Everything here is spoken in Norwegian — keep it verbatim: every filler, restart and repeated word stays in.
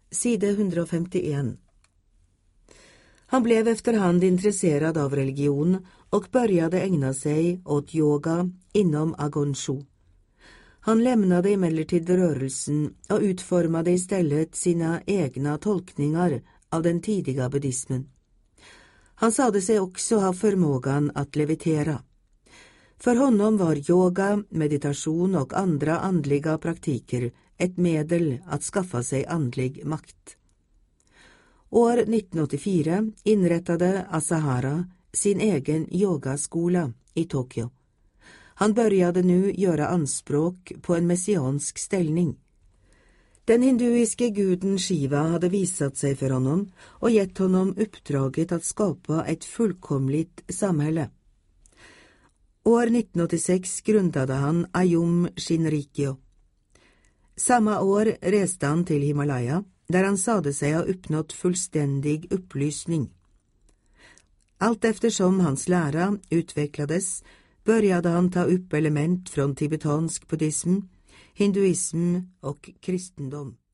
side hundrafemtioen. Han blev efterhand intresserad av religion och började ägna sig åt yoga inom Agon Shu. Han lämnade emellertid rörelsen och utformade istället sina egna tolkningar av den tidiga buddhismen. Han sade sig också ha förmågan att levitera. För honom var yoga, meditation och andra andliga praktiker ett medel att skaffa sig andlig makt. År nittonhundraåttiofyra inrättade Asahara sin egen yogaskola i Tokyo. Han började nu göra anspråk på en messiansk ställning. Den hinduiske guden Shiva hade visat sig för honom och gett honom uppdraget att skapa ett fullkomligt samhälle. År nittonhundraåttiosex grundade han Ayum Shinrikyo. Samma år reste han till Himalaya, där han sade sig ha uppnått fullständig upplysning. Allt eftersom hans lära utvecklades började han ta upp element från tibetansk buddhism, hinduism och kristendom.